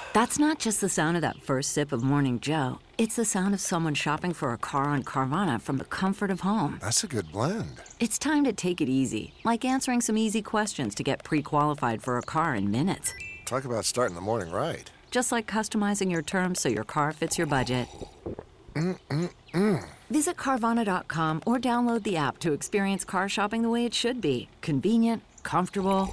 That's not just the sound of that first sip of Morning Joe. It's the sound of someone shopping for a car on Carvana from the comfort of home. That's a good blend. It's time to take it easy, like answering some easy questions to get pre-qualified for a car in minutes. Talk about starting the morning right. Just like customizing your terms so your car fits your budget. Visit Carvana.com or download the app to experience car shopping the way it should be. Convenient, comfortable.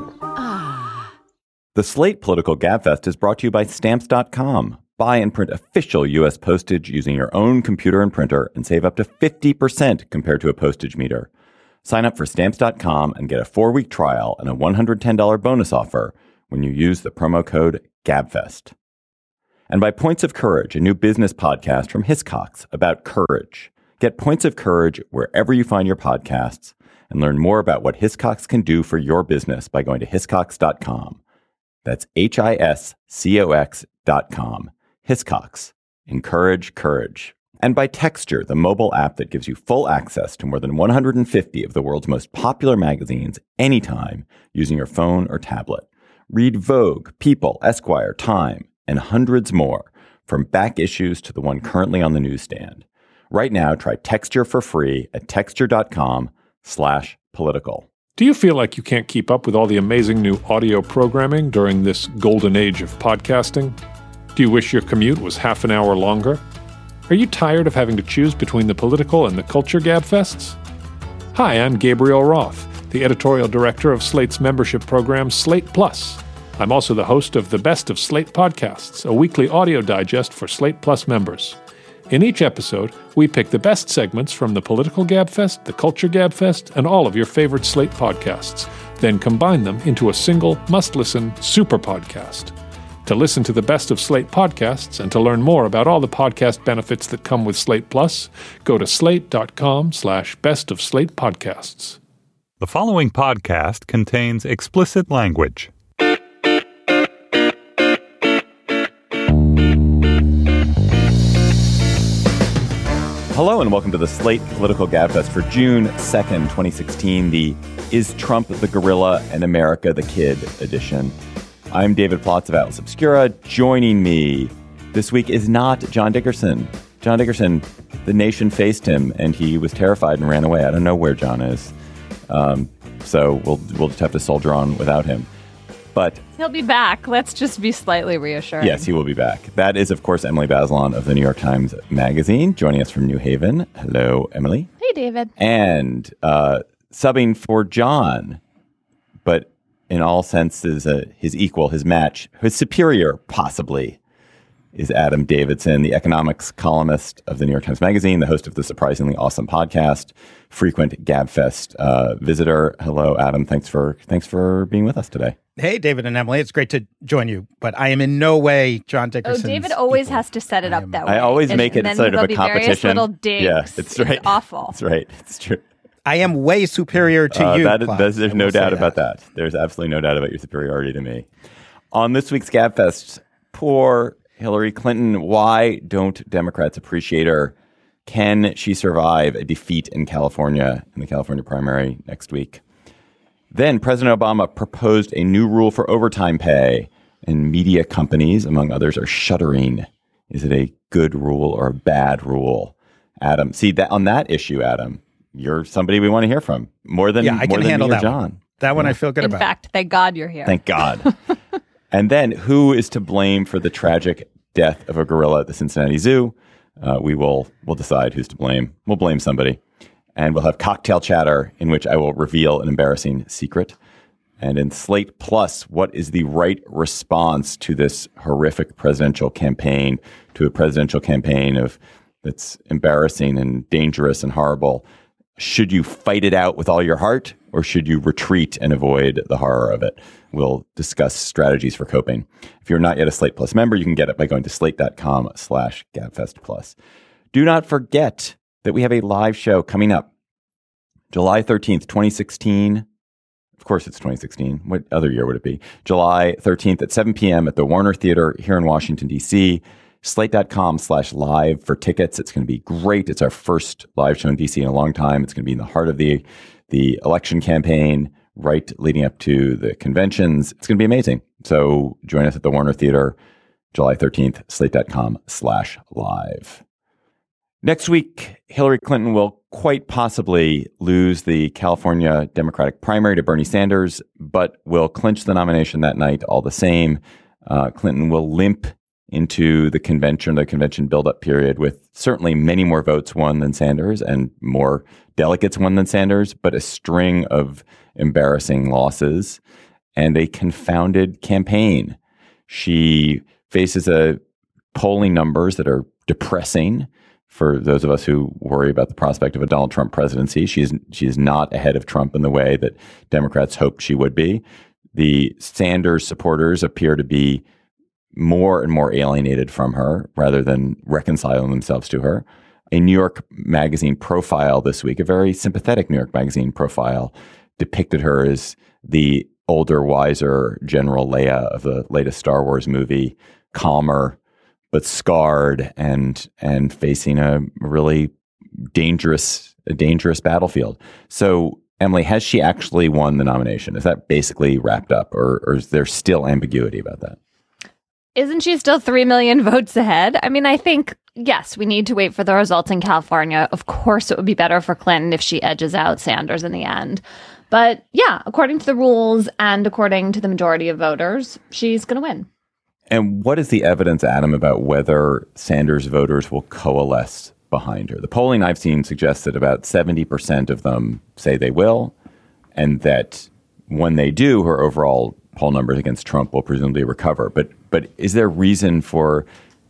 The Slate Political Gabfest is brought to you by Stamps.com. Buy and print official U.S. postage using your own computer and printer and save up to 50% compared to a postage meter. Sign up for Stamps.com and get a 4-week trial and a $110 bonus offer when you use the promo code GABFEST. And by Points of Courage, a new business podcast from Hiscox about courage. Get Points of Courage wherever you find your podcasts and learn more about what Hiscox can do for your business by going to Hiscox.com. That's HISCOX.com. Hiscox. Encourage courage. And by Texture, the mobile app that gives you full access to more than 150 of the world's most popular magazines anytime using your phone or tablet. Read Vogue, People, Esquire, Time, and hundreds more, from back issues to the one currently on the newsstand. Right now, try Texture for free at texture.com/political. Do you feel like you can't keep up with all the amazing new audio programming during this golden age of podcasting? Do you wish your commute was half an hour longer? Are you tired of having to choose between the political and the culture gabfests? Hi, I'm Gabriel Roth, the editorial director of Slate's membership program, Slate Plus. I'm also the host of the Best of Slate Podcasts, a weekly audio digest for Slate Plus members. In each episode, we pick the best segments from the Political Gabfest, the Culture Gabfest, and all of your favorite Slate podcasts, then combine them into a single, must-listen super podcast. To listen to the Best of Slate podcasts and to learn more about all the podcast benefits that come with Slate Plus, go to slate.com/bestofslatepodcasts. The following podcast contains explicit language. Hello and welcome to the Slate Political Gabfest for June 2nd, 2016, the Is Trump the Gorilla and America the Kid edition. I'm David Plotz of Atlas Obscura. Joining me this week is not John Dickerson. John Dickerson, the nation faced him and he was terrified and ran away. I don't know where John is. So we'll just have to soldier on without him. But he'll be back. Let's just be slightly reassuring. Yes, he will be back. That is, of course, Emily Bazelon of the New York Times Magazine, joining us from New Haven. Hello, Emily. Hey, David. And subbing for John, but in all senses, his equal, his match, his superior, possibly, is Adam Davidson, the economics columnist of the New York Times Magazine, the host of the surprisingly awesome podcast, frequent Gabfest visitor. Hello, Adam. Thanks for being with us today. Hey, David and Emily. It's great to join you, but I am in no way John Dickerson. David always has to set it up that way. I always make it sort of a competition. Little digs. Yeah, it's right. It's awful. That's right. It's true. I am way superior to you. There's no doubt about that. There's absolutely no doubt about your superiority to me. On this week's Gabfest, poor Hillary Clinton. Why don't Democrats appreciate her? Can she survive a defeat in California in the California primary next week? Then President Obama proposed a new rule for overtime pay, and media companies, among others, are shuddering. Is it a good rule or a bad rule? Adam, see that on that issue, Adam, you're somebody we want to hear from more than I can handle that John. One. That one I feel good about. In fact, thank God you're here. Thank God. And then, who is to blame for the tragic death of a gorilla at the Cincinnati Zoo? We'll decide who's to blame. We'll blame somebody. And we'll have cocktail chatter in which I will reveal an embarrassing secret. And in Slate Plus, what is the right response to this horrific presidential campaign, to a presidential campaign that's embarrassing and dangerous and horrible? Should you fight it out with all your heart, or should you retreat and avoid the horror of it? We'll discuss strategies for coping. If you're not yet a Slate Plus member, you can get it by going to slate.com/GabFestPlus. Do not forget that we have a live show coming up July 13th, 2016. Of course, it's 2016. What other year would it be? July 13th at 7 p.m. at the Warner Theater here in Washington, D.C. Slate.com/live for tickets. It's going to be great. It's our first live show in D.C. in a long time. It's going to be in the heart of the election campaign, right leading up to the conventions. It's going to be amazing. So join us at the Warner Theater July 13th, slate.com/live. Next week, Hillary Clinton will quite possibly lose the California Democratic primary to Bernie Sanders, but will clinch the nomination that night all the same. Clinton will limp into the convention build-up period with certainly many more votes won than Sanders and more delegates won than Sanders, but a string of embarrassing losses and a confounded campaign. She faces polling numbers that are depressing for those of us who worry about the prospect of a Donald Trump presidency. She is not ahead of Trump in the way that Democrats hoped she would be. The Sanders supporters appear to be more and more alienated from her rather than reconciling themselves to her. A New York Magazine profile this week, a very sympathetic New York Magazine profile, depicted her as the older, wiser General Leia of the latest Star Wars movie, calmer, but scarred and facing a really dangerous battlefield. So, Emily, has she actually won the nomination? Is that basically wrapped up, or is there still ambiguity about that? Isn't she still 3 million votes ahead? I mean, I think, yes, we need to wait for the results in California. Of course, it would be better for Clinton if she edges out Sanders in the end. But yeah, according to the rules and according to the majority of voters, she's going to win. And what is the evidence, Adam, about whether Sanders voters will coalesce behind her? The polling I've seen suggests that about 70% of them say they will, and that when they do, her overall poll numbers against Trump will presumably recover. But is there reason for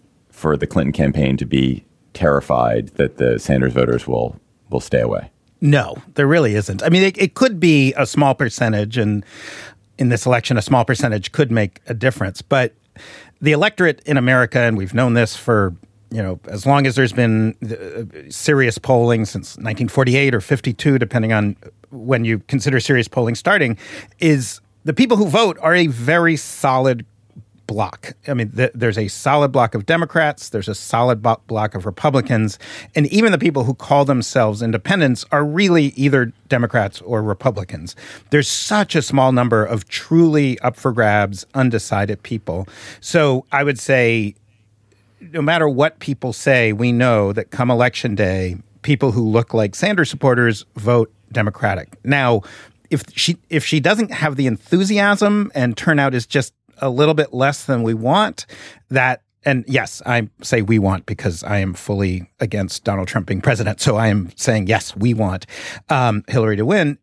the Clinton campaign to be terrified that the Sanders voters will stay away? No, there really isn't. I mean, it could be a small percentage, and in this election, a small percentage could make a difference. But the electorate in America, and we've known this for, as long as there's been serious polling since 1948 or 52, depending on when you consider serious polling starting, is the people who vote are a very solid block. I mean, there's a solid block of Democrats, there's a solid block of Republicans, and even the people who call themselves independents are really either Democrats or Republicans. There's such a small number of truly up for grabs, undecided people. So I would say, no matter what people say, we know that come Election Day, people who look like Sanders supporters vote Democratic. Now, if she doesn't have the enthusiasm and turnout is just a little bit less than we want, and yes, I say we want because I am fully against Donald Trump being president. So I am saying, yes, we want Hillary to win.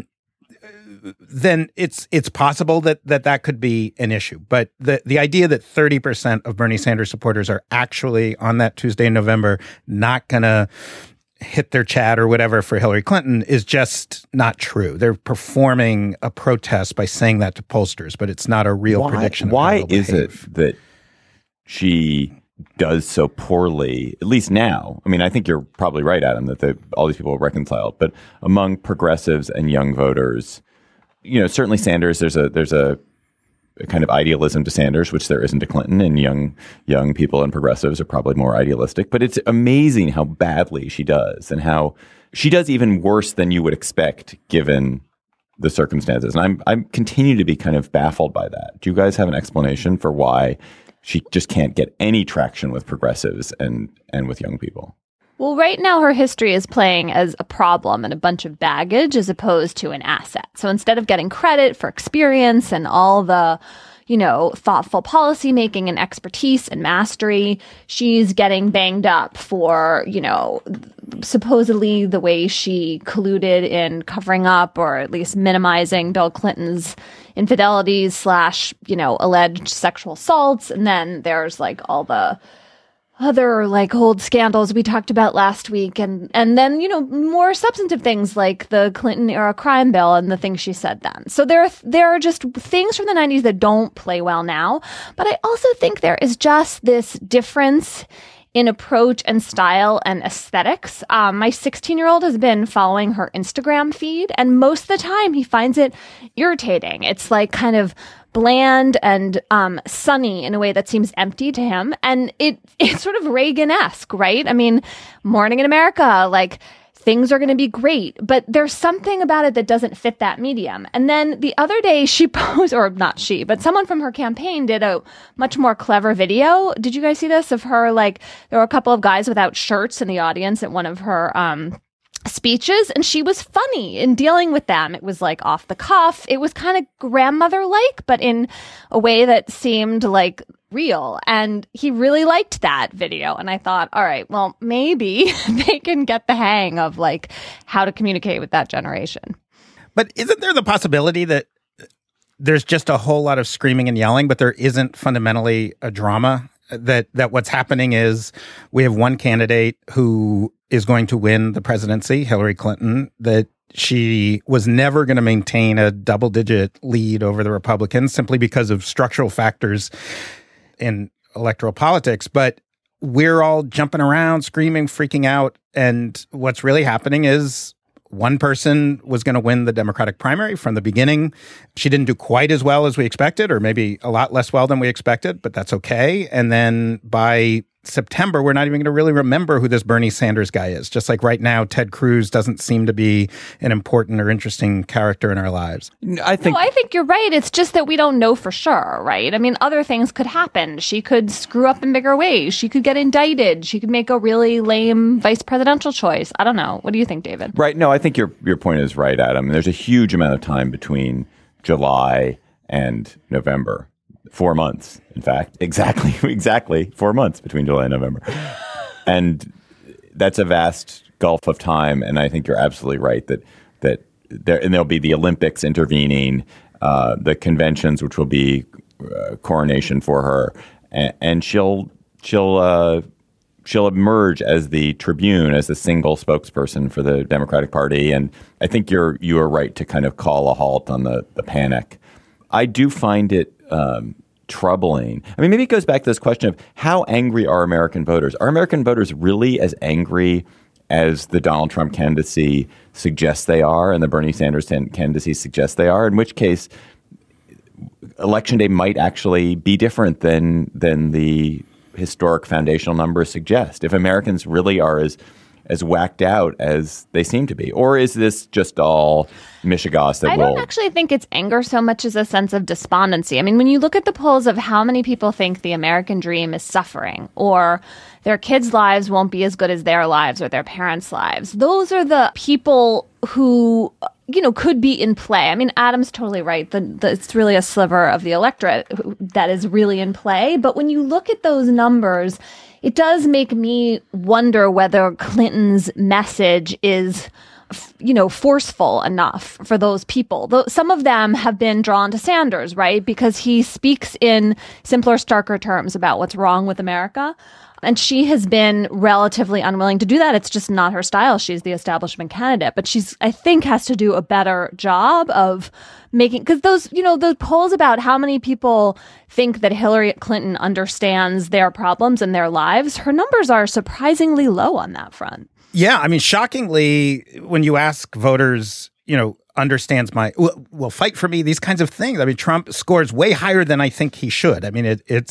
Then it's possible that could be an issue. But the idea that 30% of Bernie Sanders supporters are actually on that Tuesday in November not going to hit their chat or whatever for Hillary Clinton is just not true. They're performing a protest by saying that to pollsters, but it's not a real prediction. Why is it that she does so poorly, at least now? I mean, I think you're probably right, Adam, that all these people are reconciled, but among progressives and young voters, certainly Sanders, there's a kind of idealism to Sanders, which there isn't to Clinton, and young people and progressives are probably more idealistic. But it's amazing how badly she does, and how she does even worse than you would expect given the circumstances. And I continue to be kind of baffled by that. Do you guys have an explanation for why she just can't get any traction with progressives and with young people? Well, right now her history is playing as a problem and a bunch of baggage as opposed to an asset. So instead of getting credit for experience and all the, thoughtful policy making and expertise and mastery, she's getting banged up for, supposedly the way she colluded in covering up or at least minimizing Bill Clinton's infidelities / alleged sexual assaults. And then there's all the other old scandals we talked about last week, and then more substantive things like the Clinton era crime bill and the things she said then. So there are just things from the 90s that don't play well now, but I also think there is just this difference in approach and style and aesthetics. My 16-year-old has been following her Instagram feed, and most of the time he finds it irritating. It's kind of bland and sunny in a way that seems empty to him. And it's sort of Reagan-esque, right? I mean, Morning in America, things are going to be great, but there's something about it that doesn't fit that medium. And then the other day she posed, or not she, but someone from her campaign did a much more clever video. Did you guys see this? Of her, like, there were a couple of guys without shirts in the audience at one of her speeches, and she was funny in dealing with them. It was like off the cuff. It was kind of grandmother-like, but in a way that seemed like real. And he really liked that video. And I thought, all right, well, maybe they can get the hang of like how to communicate with that generation. But isn't there the possibility that there's just a whole lot of screaming and yelling, but there isn't fundamentally a drama? That what's happening is we have one candidate who is going to win the presidency, Hillary Clinton, that she was never going to maintain a double-digit lead over the Republicans simply because of structural factors in electoral politics. But we're all jumping around, screaming, freaking out. And what's really happening is one person was going to win the Democratic primary from the beginning. She didn't do quite as well as we expected, or maybe a lot less well than we expected, but that's okay. And then by September, we're not even going to really remember who this Bernie Sanders guy is. Just like right now, Ted Cruz doesn't seem to be an important or interesting character in our lives. I think you're right. It's just that we don't know for sure, right? I mean, other things could happen. She could screw up in bigger ways. She could get indicted. She could make a really lame vice presidential choice. I don't know. What do you think, David? Right. No, I think your point is right, Adam. There's a huge amount of time between July and November. 4 months, in fact. Exactly 4 months between July and November. And that's a vast gulf of time. And I think you're absolutely right that there'll be the Olympics intervening, the conventions, which will be coronation for her. And she'll emerge as the Tribune, as the single spokesperson for the Democratic Party. And I think you are right to kind of call a halt on the panic. I do find it troubling. I mean, maybe it goes back to this question of how angry are American voters? Are American voters really as angry as the Donald Trump candidacy suggests they are and the Bernie Sanders candidacy suggests they are? In which case, Election Day might actually be different than the historic foundational numbers suggest. If Americans really are as whacked out as they seem to be? Or is this just all mishigas I don't actually think it's anger so much as a sense of despondency. I mean, when you look at the polls of how many people think the American dream is suffering or their kids' lives won't be as good as their lives or their parents' lives, those are the people who, could be in play. I mean, Adam's totally right. It's really a sliver of the electorate that is really in play. But when you look at those numbers, it does make me wonder whether Clinton's message is, forceful enough for those people. Though some of them have been drawn to Sanders, right? Because he speaks in simpler, starker terms about what's wrong with America. And she has been relatively unwilling to do that. It's just not her style. She's the establishment candidate. But I think, has to do a better job of making, because those polls about how many people think that Hillary Clinton understands their problems and their lives, her numbers are surprisingly low on that front. Yeah. I mean, shockingly, when you ask voters, understands will fight for me, these kinds of things. I mean, Trump scores way higher than I think he should. I mean,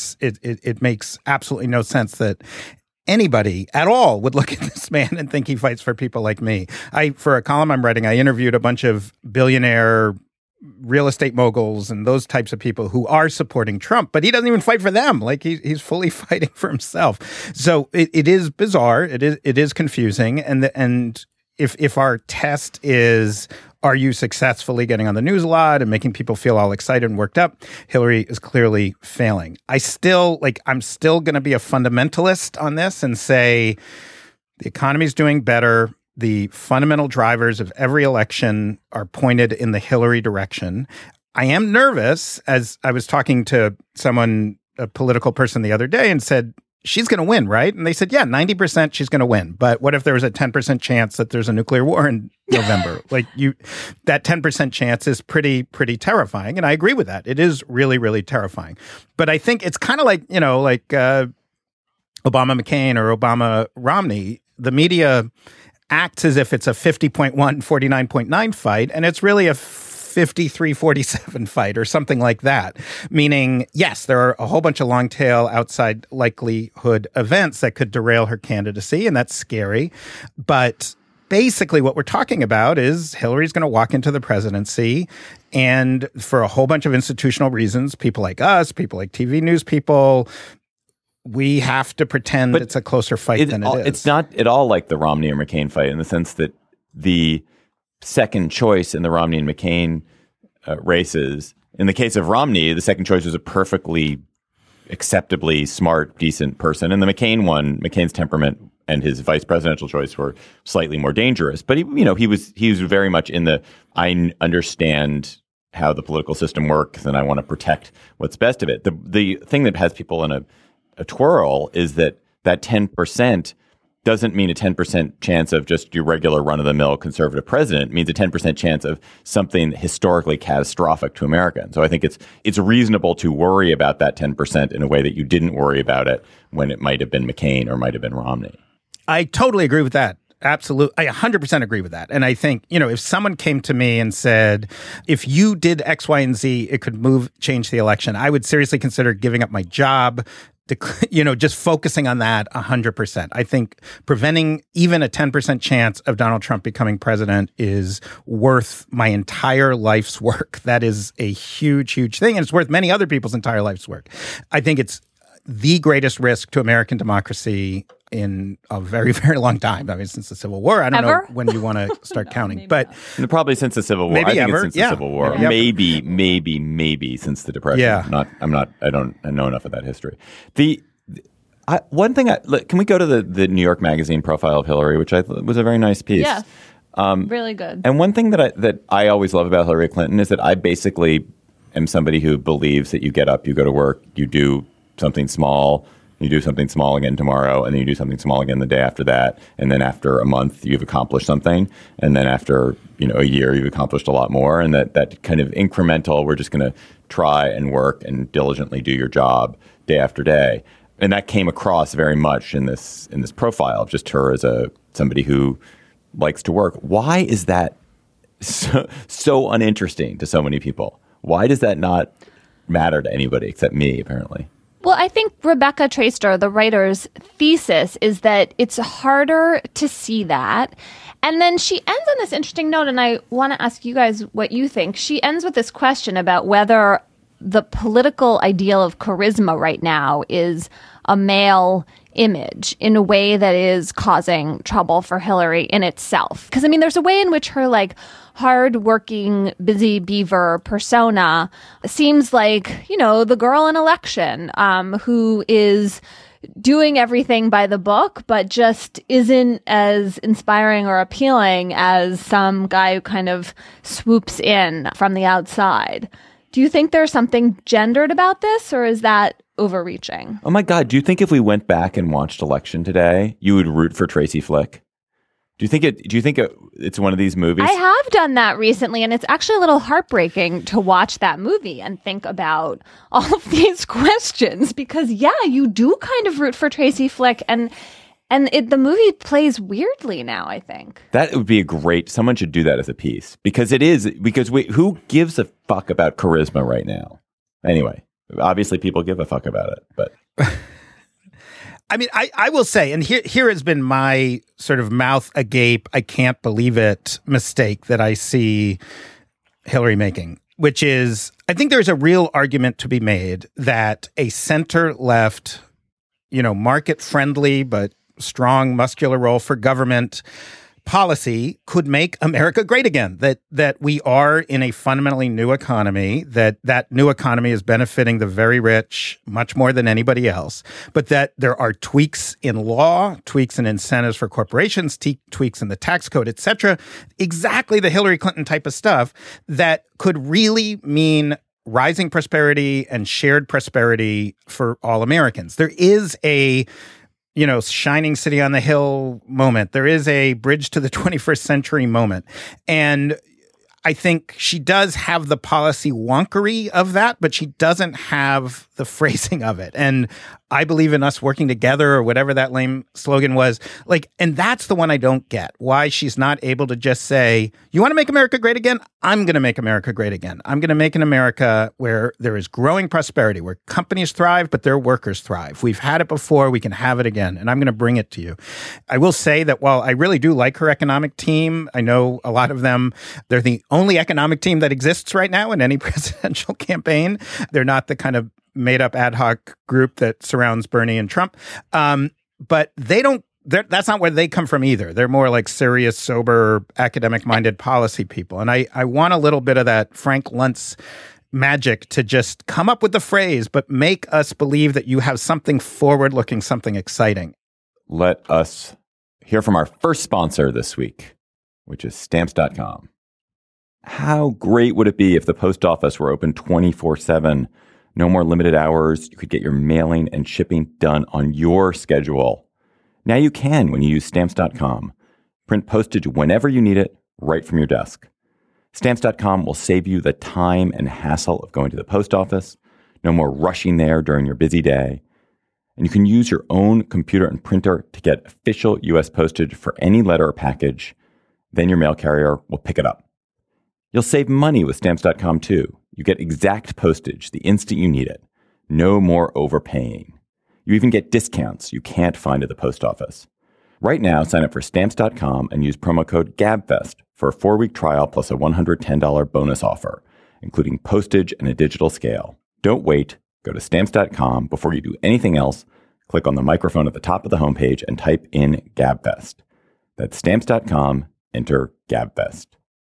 it makes absolutely no sense that anybody at all would look at this man and think he fights for people like me. For a column I'm writing, I interviewed a bunch of billionaire real estate moguls and those types of people who are supporting Trump, but he doesn't even fight for them. Like he's fully fighting for himself. So it is bizarre. It is confusing. And if our test is, are you successfully getting on the news a lot and making people feel all excited and worked up? Hillary is clearly failing. I'm still going to be a fundamentalist on this and say the economy is doing better. The fundamental drivers of every election are pointed in the Hillary direction. I am nervous, as I was talking to someone, a political person the other day, and said, she's going to win, right? And they said, yeah, 90% she's going to win. But what if there was a 10% chance that there's a nuclear war in November? That 10% chance is pretty terrifying. And I agree with that. It is really, really terrifying. But I think it's kind of like Obama McCain or Obama Romney. The media acts as if it's a 50.1, 49.9 fight, and it's really a 53-47 fight or something like that. Meaning, yes, there are a whole bunch of long tail outside likelihood events that could derail her candidacy, and that's scary. But basically what we're talking about is Hillary's going to walk into the presidency, and for a whole bunch of institutional reasons, people like us, people like TV news people, we have to pretend it's a closer fight than it is. It's not at all like the Romney or McCain fight in the sense that the second choice in the Romney and McCain races, in the case of Romney, the second choice was a perfectly acceptably smart, decent person. And the McCain one, McCain's temperament and his vice presidential choice were slightly more dangerous. But he was very much in the, I understand how the political system works and I want to protect what's best of it. The thing that has people in a twirl is that 10% doesn't mean a 10% chance of just your regular run-of-the-mill conservative president. It means a 10% chance of something historically catastrophic to America. And so I think it's reasonable to worry about that 10% in a way that you didn't worry about it when it might have been McCain or might have been Romney. I totally agree with that. Absolutely. I 100% agree with that. And I think, if someone came to me and said, if you did X, Y, and Z, it could change the election, I would seriously consider giving up my job, just focusing on that 100%. I think preventing even a 10% chance of Donald Trump becoming president is worth my entire life's work. That is a huge, huge thing. And it's worth many other people's entire life's work. I think it's the greatest risk to American democracy in a very, very long time. I mean, since the Civil War. I don't know when you want to start counting, but probably since the Civil War. Maybe I think ever. It's since the Civil War. Maybe since the Depression. Yeah. I don't know enough of that history. One thing, can we go to the New York Magazine profile of Hillary, which I thought was a very nice piece. Yeah. Really good. And one thing that I always love about Hillary Clinton is that I basically am somebody who believes that you get up, you go to work, you do something small, you do something small again tomorrow, and then you do something small again the day after that. And then after a month, you've accomplished something. And then after, a year, you've accomplished a lot more. And that kind of incremental, we're just going to try and work and diligently do your job day after day. And that came across very much in this profile of just her as somebody who likes to work. Why is that so uninteresting to so many people? Why does that not matter to anybody except me, apparently? Well, I think Rebecca Traister, the writer's thesis, is that it's harder to see that. And then she ends on this interesting note, and I want to ask you guys what you think. She ends with this question about whether the political ideal of charisma right now is a male image in a way that is causing trouble for Hillary in itself. Because, there's a way in which her, hard-working, busy beaver persona seems like, the girl in election who is doing everything by the book, but just isn't as inspiring or appealing as some guy who kind of swoops in from the outside. Do you think there's something gendered about this, or is that overreaching? Oh my God, do you think if we went back and watched Election today, you would root for Tracy Flick? Do you think it's one of these movies? I have done that recently, and it's actually a little heartbreaking to watch that movie and think about all of these questions because, you do kind of root for Tracy Flick, and the movie plays weirdly now, I think. That would be someone should do that as a piece because who gives a fuck about charisma right now? Anyway, obviously people give a fuck about it, but... I will say, and here has been my sort of mouth agape, I can't believe it mistake that I see Hillary making, which is, I think there's a real argument to be made that a center-left, market-friendly but strong muscular role for government policy could make America great again, that we are in a fundamentally new economy, that new economy is benefiting the very rich much more than anybody else, but that there are tweaks in law, tweaks in incentives for corporations, tweaks in the tax code, etc., exactly the Hillary Clinton type of stuff that could really mean rising prosperity and shared prosperity for all Americans. There is a shining city on the hill moment. There is a bridge to the 21st century moment. And I think she does have the policy wonkery of that, but she doesn't have the phrasing of it. And I believe in us working together, or whatever that lame slogan was. And that's the one I don't get. Why she's not able to just say, you want to make America great again? I'm going to make America great again. I'm going to make an America where there is growing prosperity, where companies thrive, but their workers thrive. We've had it before. We can have it again. And I'm going to bring it to you. I will say that while I really do like her economic team, I know a lot of them, they're the only economic team that exists right now in any presidential campaign. They're not the kind of made-up ad hoc group that surrounds Bernie and Trump. But they don't, that's not where they come from either. They're more like serious, sober, academic-minded policy people. And I want a little bit of that Frank Luntz magic to just come up with the phrase, but make us believe that you have something forward-looking, something exciting. Let us hear from our first sponsor this week, which is Stamps.com. How great would it be if the post office were open 24/7? No more limited hours. You could get your mailing and shipping done on your schedule. Now you can when you use Stamps.com. Print postage whenever you need it, right from your desk. Stamps.com will save you the time and hassle of going to the post office. No more rushing there during your busy day. And you can use your own computer and printer to get official U.S. postage for any letter or package. Then your mail carrier will pick it up. You'll save money with Stamps.com too. You get exact postage the instant you need it. No more overpaying. You even get discounts you can't find at the post office. Right now, sign up for Stamps.com and use promo code GABFEST for a 4-week trial plus a $110 bonus offer, including postage and a digital scale. Don't wait. Go to Stamps.com. Before you do anything else, click on the microphone at the top of the homepage and type in GABFEST. That's Stamps.com. Enter GABFEST.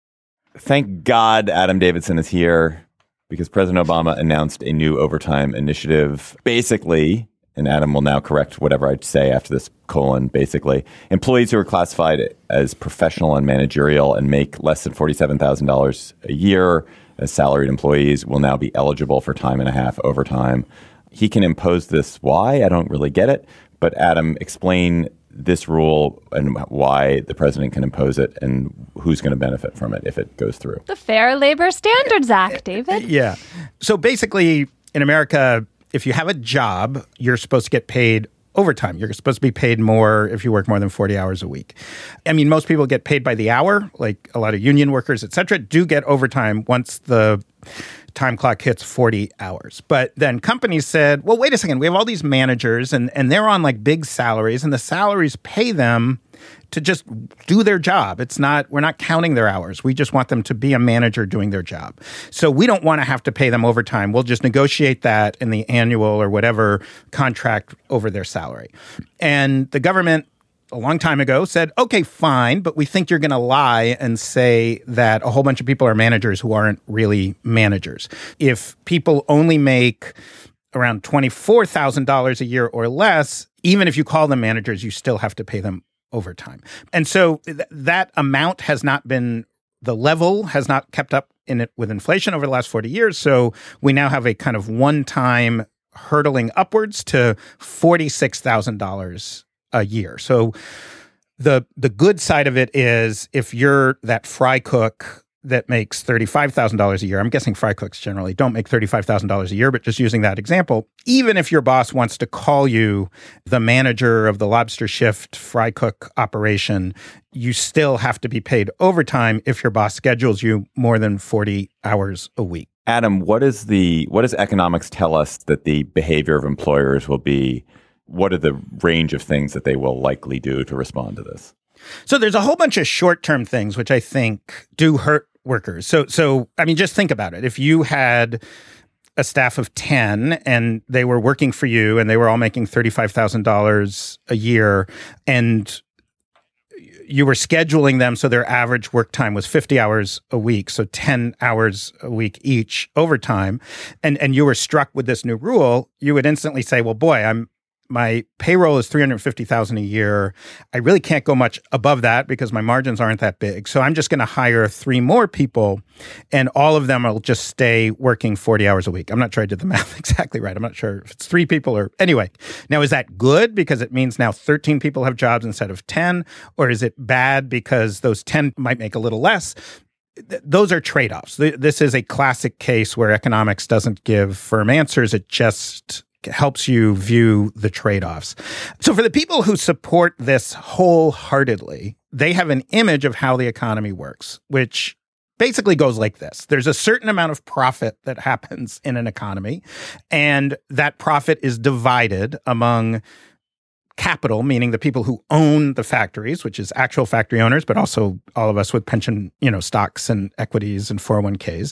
Thank God Adam Davidson is here, because President Obama announced a new overtime initiative. Basically, and Adam will now correct whatever I say after this colon, basically, employees who are classified as professional and managerial and make less than $47,000 a year as salaried employees will now be eligible for time and a half overtime. He can impose this. Why? I don't really get it. But Adam, explain this rule and why the president can impose it and who's going to benefit from it if it goes through. The Fair Labor Standards Act, David. Yeah. So basically, in America, if you have a job, you're supposed to get paid overtime. You're supposed to be paid more if you work more than 40 hours a week. I mean, most people get paid by the hour, like a lot of union workers, et cetera, do get overtime once the time clock hits 40 hours. But then companies said, well, wait a second, we have all these managers and they're on like big salaries, and the salaries pay them to just do their job. We're not counting their hours. We just want them to be a manager doing their job. So we don't want to have to pay them overtime. We'll just negotiate that in the annual or whatever contract over their salary. And the government a long time ago said, okay, fine, but we think you're going to lie and say that a whole bunch of people are managers who aren't really managers. If people only make around $24,000 a year or less, even if you call them managers, you still have to pay them overtime. And so that amount has not been, the level has not kept up in it with inflation over the last 40 years. So we now have a kind of one-time hurtling upwards to $46,000 a year. So the good side of it is if you're that fry cook that makes $35,000 a year, I'm guessing fry cooks generally don't make $35,000 a year, but just using that example, even if your boss wants to call you the manager of the lobster shift fry cook operation, you still have to be paid overtime if your boss schedules you more than 40 hours a week. Adam, what does economics tell us that the behavior of employers will be? What are the range of things that they will likely do to respond to this? So there's a whole bunch of short-term things which I think do hurt workers. So I mean, just think about it. If you had a staff of 10 and they were working for you and they were all making $35,000 a year, and you were scheduling them so their average work time was 50 hours a week, so 10 hours a week each overtime, and you were struck with this new rule, you would instantly say, well, boy, my payroll is $350,000 a year. I really can't go much above that because my margins aren't that big. So I'm just going to hire 3 more people, and all of them will just stay working 40 hours a week. I'm not sure I did the math exactly right. I'm not sure if it's 3 people or anyway. Now, is that good because it means now 13 people have jobs instead of 10? Or is it bad because those 10 might make a little less? those are trade-offs. This is a classic case where economics doesn't give firm answers. It just helps you view the trade-offs. So for the people who support this wholeheartedly, they have an image of how the economy works, which basically goes like this. There's a certain amount of profit that happens in an economy, and that profit is divided among capital, meaning the people who own the factories, which is actual factory owners, but also all of us with pension, stocks and equities and 401ks,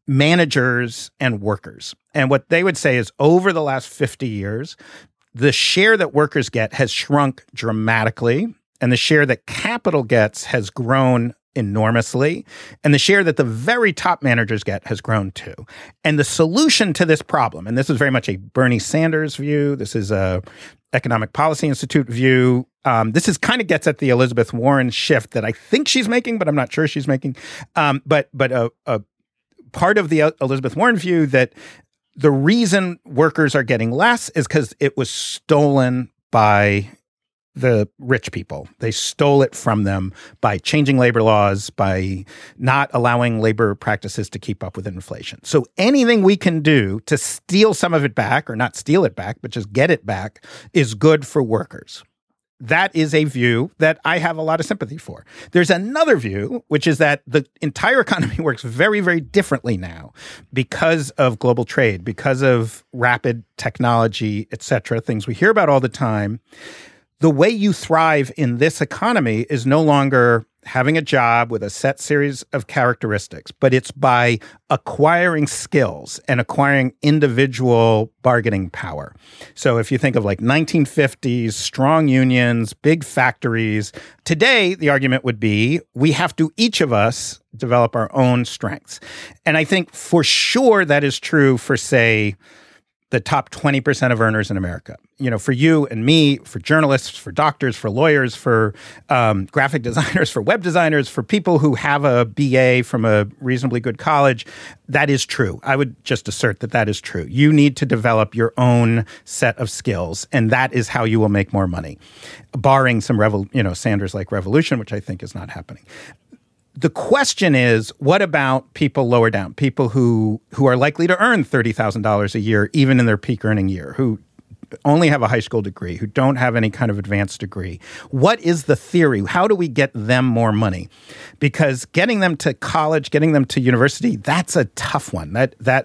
managers and workers. And what they would say is over the last 50 years, the share that workers get has shrunk dramatically, and the share that capital gets has grown enormously, and the share that the very top managers get has grown too. And the solution to this problem, and this is very much a Bernie Sanders view, this is a Economic Policy Institute view, this is kind of gets at the Elizabeth Warren shift that I think she's making, but I'm not sure she's making. But a part of the Elizabeth Warren view that the reason workers are getting less is because it was stolen by the rich people. They stole it from them by changing labor laws, by not allowing labor practices to keep up with inflation. So anything we can do to steal some of it back, or not steal it back, but just get it back, is good for workers. That is a view that I have a lot of sympathy for. There's another view, which is that the entire economy works very, very differently now because of global trade, because of rapid technology, et cetera, things we hear about all the time. The way you thrive in this economy is no longer having a job with a set series of characteristics, but it's by acquiring skills and acquiring individual bargaining power. So if you think of like 1950s, strong unions, big factories, today the argument would be we have to, each of us, develop our own strengths. And I think for sure that is true for, say, the top 20% of earners in America. For you and me, for journalists, for doctors, for lawyers, for graphic designers, for web designers, for people who have a BA from a reasonably good college, that is true. I would just assert that that is true. You need to develop your own set of skills, and that is how you will make more money, barring some Sanders-like revolution, which I think is not happening. The question is, what about people lower down, people who are likely to earn $30,000 a year, even in their peak earning year, who only have a high school degree, who don't have any kind of advanced degree? What is the theory? How do we get them more money? Because getting them to college, getting them to university, that's a tough one.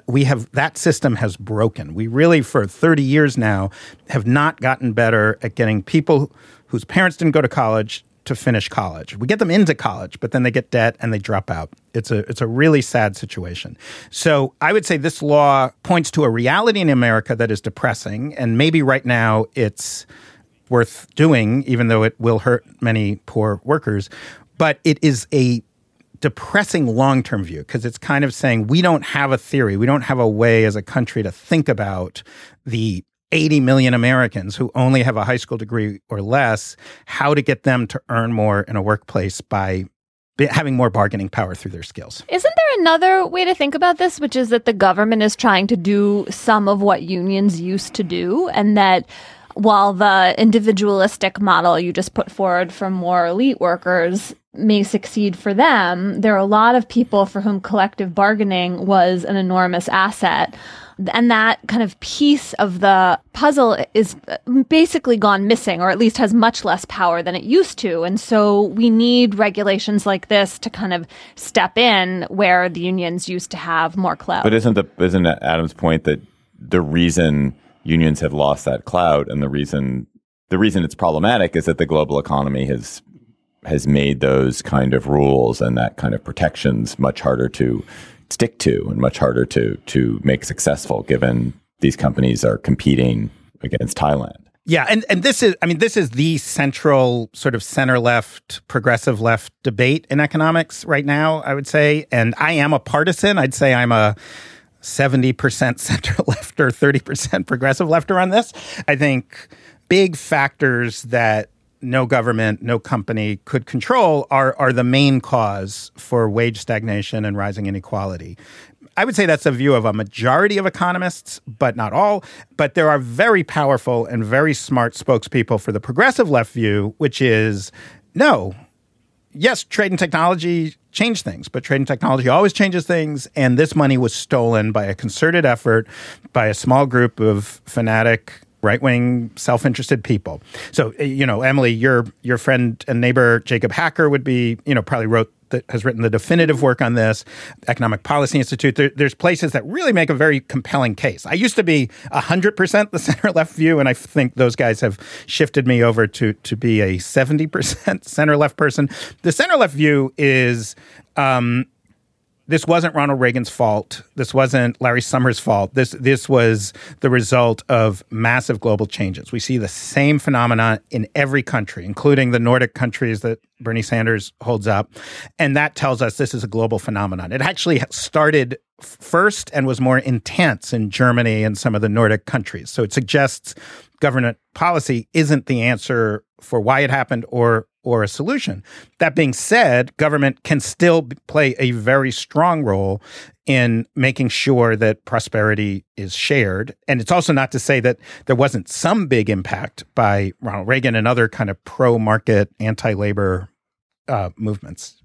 That system has broken. We really, for 30 years now, have not gotten better at getting people whose parents didn't go to college to finish college. We get them into college, but then they get debt and they drop out. It's a really sad situation. So I would say this law points to a reality in America that is depressing, and maybe right now it's worth doing, even though it will hurt many poor workers. But it is a depressing long-term view because it's kind of saying we don't have a theory. We don't have a way as a country to think about the 80 million Americans who only have a high school degree or less, how to get them to earn more in a workplace by having more bargaining power through their skills. Isn't there another way to think about this, which is that the government is trying to do some of what unions used to do, and that while the individualistic model you just put forward for more elite workers may succeed for them, there are a lot of people for whom collective bargaining was an enormous asset. And that kind of piece of the puzzle is basically gone missing, or at least has much less power than it used to. And so we need regulations like this to kind of step in where the unions used to have more clout. But isn't Adam's point that the reason unions have lost that clout, and the reason it's problematic, is that the global economy has made those kind of rules and that kind of protections much harder to stick to and much harder to make successful, given these companies are competing against Thailand. Yeah, and this is the central sort of center-left, progressive-left debate in economics right now, I would say. And I am a partisan. I'd say I'm a 70% center-left or 30% progressive-lefter on this. I think big factors that no government, no company could control are the main cause for wage stagnation and rising inequality. I would say that's a view of a majority of economists, but not all. But there are very powerful and very smart spokespeople for the progressive left view, which is, no, yes, trade and technology change things, but trade and technology always changes things. And this money was stolen by a concerted effort by a small group of fanatic, right-wing, self-interested people. So, Emily, your friend and neighbor, Jacob Hacker, would be, probably has written the definitive work on this. Economic Policy Institute. There's places that really make a very compelling case. I used to be 100% the center-left view, and I think those guys have shifted me over to be a 70% center-left person. The center-left view is this wasn't Ronald Reagan's fault. This wasn't Larry Summers' fault. This was the result of massive global changes. We see the same phenomena in every country, including the Nordic countries that Bernie Sanders holds up. And that tells us this is a global phenomenon. It actually started first and was more intense in Germany and some of the Nordic countries. So it suggests government policy isn't the answer for why it happened or a solution. That being said, government can still play a very strong role in making sure that prosperity is shared. And it's also not to say that there wasn't some big impact by Ronald Reagan and other kind of pro-market, anti-labor movements.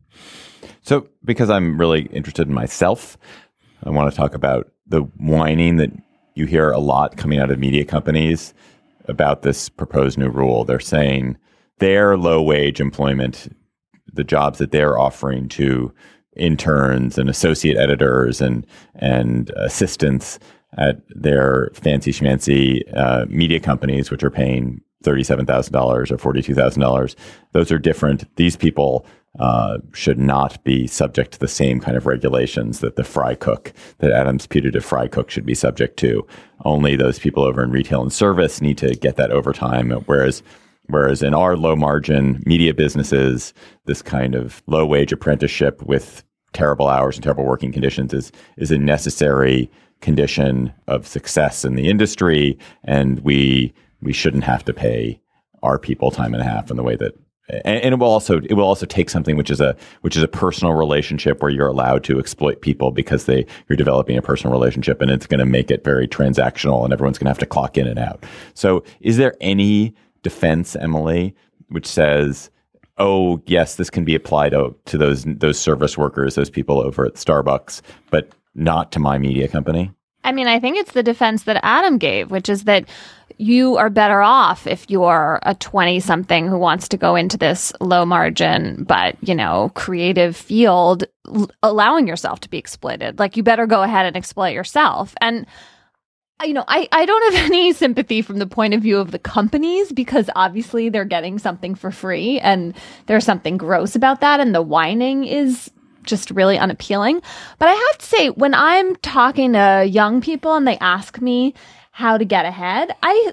So because I'm really interested in myself, I want to talk about the whining that you hear a lot coming out of media companies about this proposed new rule. They're saying their low-wage employment, the jobs that they're offering to interns and associate editors and assistants at their fancy schmancy media companies, which are paying $37,000 or $42,000, those are different. These people should not be subject to the same kind of regulations that the fry cook, that Adam's putative fry cook should be subject to. Only those people over in retail and service need to get that overtime, Whereas in our low margin media businesses, this kind of low wage apprenticeship with terrible hours and terrible working conditions is a necessary condition of success in the industry. And we shouldn't have to pay our people time and a half in the way that, and it will also take something which is a personal relationship where you're allowed to exploit people because you're developing a personal relationship, and it's going to make it very transactional and everyone's going to have to clock in and out. So is there any defense, Emily, which says, oh, yes, this can be applied to those service workers, those people over at Starbucks, but not to my media company? I mean, I think it's the defense that Adam gave, which is that you are better off if you're a 20-something who wants to go into this low margin, but, creative field, allowing yourself to be exploited. Like, you better go ahead and exploit yourself. And I don't have any sympathy from the point of view of the companies, because obviously they're getting something for free and there's something gross about that. And the whining is just really unappealing. But I have to say, when I'm talking to young people and they ask me how to get ahead,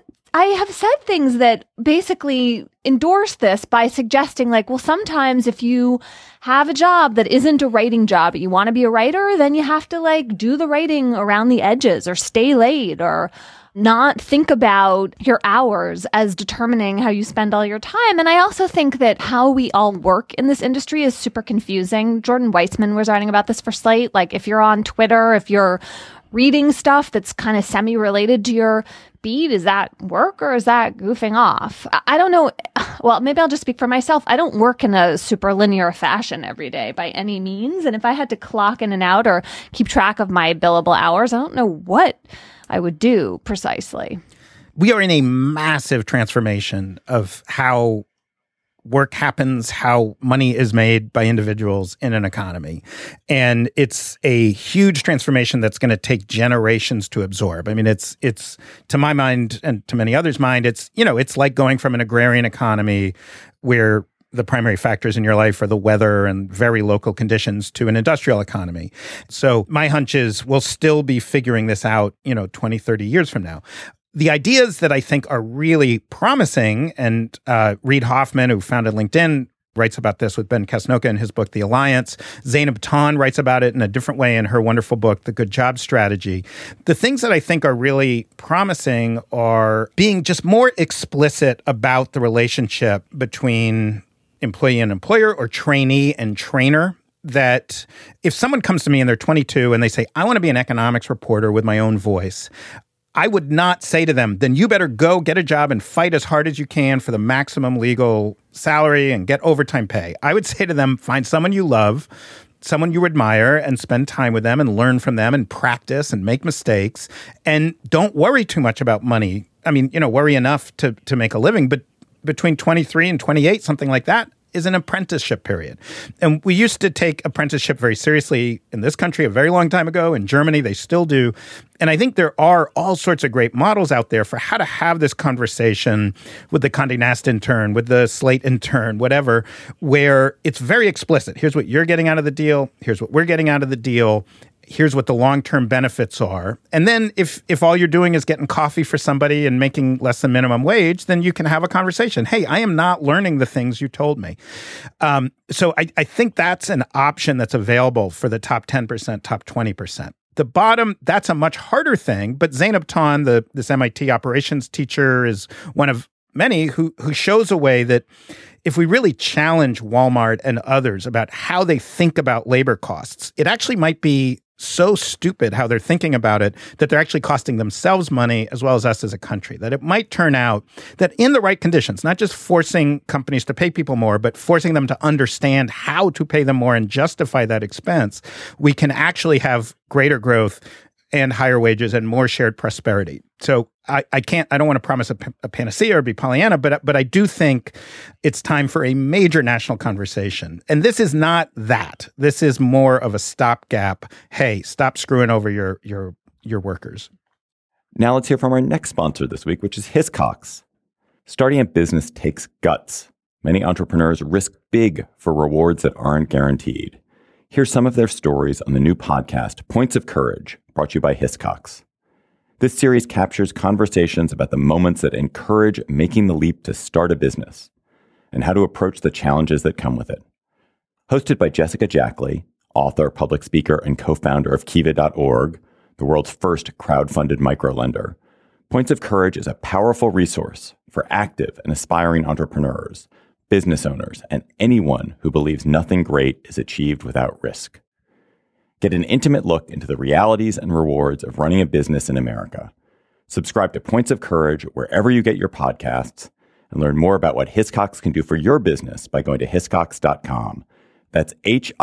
I have said things that basically endorse this by suggesting, like, well, sometimes if you have a job that isn't a writing job, but you want to be a writer, then you have to do the writing around the edges or stay late or not think about your hours as determining how you spend all your time. And I also think that how we all work in this industry is super confusing. Jordan Weissman was writing about this for Slate. Like, if you're on Twitter, if you're reading stuff that's kind of semi-related to your beat, is that work or is that goofing off? I don't know. Well, maybe I'll just speak for myself. I don't work in a super linear fashion every day by any means. And if I had to clock in and out or keep track of my billable hours, I don't know what I would do precisely. We are in a massive transformation of how work happens, how money is made by individuals in an economy. And it's a huge transformation that's going to take generations to absorb. I mean, it's to my mind and to many others' mind, it's like going from an agrarian economy where the primary factors in your life are the weather and very local conditions to an industrial economy. So my hunch is we'll still be figuring this out, 20, 30 years from now. The ideas that I think are really promising, and Reid Hoffman, who founded LinkedIn, writes about this with Ben Casnocha in his book, The Alliance. Zainab Tan writes about it in a different way in her wonderful book, The Good Job Strategy. The things that I think are really promising are being just more explicit about the relationship between employee and employer, or trainee and trainer. That if someone comes to me and they're 22 and they say, I want to be an economics reporter with my own voice, I would not say to them, then you better go get a job and fight as hard as you can for the maximum legal salary and get overtime pay. I would say to them, find someone you love, someone you admire, and spend time with them and learn from them and practice and make mistakes. And don't worry too much about money. I mean, worry enough to make a living, but between 23 and 28, something like that, is an apprenticeship period. And we used to take apprenticeship very seriously in this country a very long time ago. In Germany, they still do. And I think there are all sorts of great models out there for how to have this conversation with the Condé Nast intern, with the Slate intern, whatever, where it's very explicit. Here's what you're getting out of the deal. Here's what we're getting out of the deal. Here's what the long-term benefits are. And then if all you're doing is getting coffee for somebody and making less than minimum wage, then you can have a conversation. Hey, I am not learning the things you told me. So I think that's an option that's available for the top 10%, top 20%. The bottom, that's a much harder thing. But Zeynep Ton, this MIT operations teacher, is one of many who shows a way that if we really challenge Walmart and others about how they think about labor costs, it actually might be so stupid how they're thinking about it that they're actually costing themselves money as well as us as a country. That it might turn out that in the right conditions, not just forcing companies to pay people more, but forcing them to understand how to pay them more and justify that expense, we can actually have greater growth and higher wages and more shared prosperity. So I don't want to promise a panacea or be Pollyanna, but I do think it's time for a major national conversation. And this is not that. This is more of a stopgap. Hey, stop screwing over your workers. Now let's hear from our next sponsor this week, which is Hiscox. Starting a business takes guts. Many entrepreneurs risk big for rewards that aren't guaranteed. Here's some of their stories on the new podcast, Points of Courage, brought to you by Hiscox. This series captures conversations about the moments that encourage making the leap to start a business and how to approach the challenges that come with it. Hosted by Jessica Jackley, author, public speaker, and co-founder of Kiva.org, the world's first crowdfunded microlender, Points of Courage is a powerful resource for active and aspiring entrepreneurs, business owners, and anyone who believes nothing great is achieved without risk. Get an intimate look into the realities and rewards of running a business in America. Subscribe to Points of Courage wherever you get your podcasts and learn more about what Hiscox can do for your business by going to hiscox.com. That's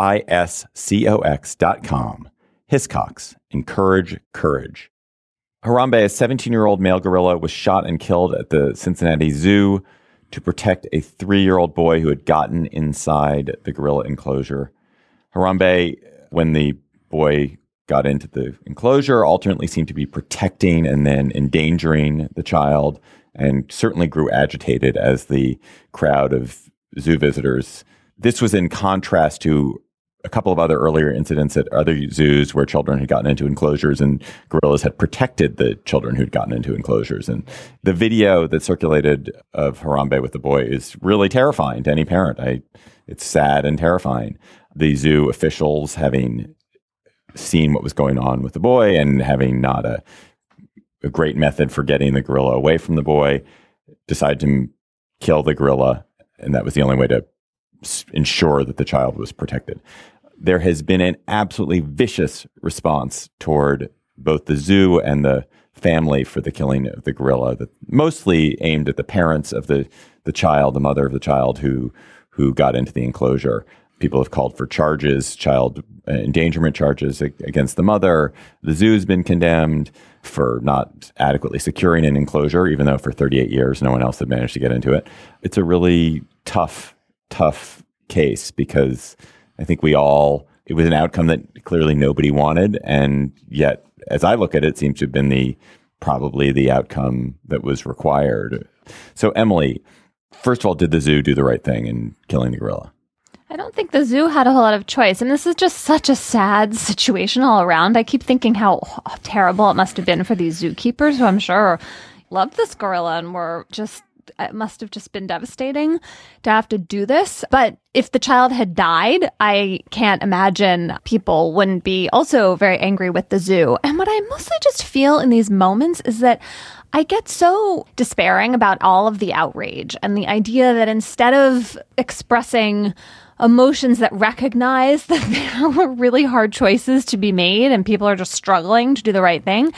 HISCOX.com. Hiscox. Encourage courage. Harambe, a 17-year-old male gorilla, was shot and killed at the Cincinnati Zoo to protect a 3-year-old boy who had gotten inside the gorilla enclosure. Harambe, when the boy got into the enclosure, alternately seemed to be protecting and then endangering the child, and certainly grew agitated as the crowd of zoo visitors. This was in contrast to a couple of other earlier incidents at other zoos where children had gotten into enclosures and gorillas had protected the children who'd gotten into enclosures. And the video that circulated of Harambe with the boy is really terrifying to any parent. It's sad and terrifying. The zoo officials, having seen what was going on with the boy and having not a great method for getting the gorilla away from the boy, decided to kill the gorilla. And that was the only way to ensure that the child was protected. There has been an absolutely vicious response toward both the zoo and the family for the killing of the gorilla, that mostly aimed at the parents of the child, the mother of the child who got into the enclosure. People have called for charges, child endangerment charges against the mother. The zoo has been condemned for not adequately securing an enclosure, even though for 38 years no one else had managed to get into it. It's a really tough case because I think it was an outcome that clearly nobody wanted. And yet, as I look at it, it seems to have been probably the outcome that was required. So, Emily, first of all, did the zoo do the right thing in killing the gorilla? I don't think the zoo had a whole lot of choice. And this is just such a sad situation all around. I keep thinking how terrible it must have been for these zookeepers who I'm sure loved this gorilla and it must have just been devastating to have to do this. But if the child had died, I can't imagine people wouldn't be also very angry with the zoo. And what I mostly just feel in these moments is that I get so despairing about all of the outrage and the idea that instead of expressing emotions that recognize that there were really hard choices to be made and people are just struggling to do the right thing,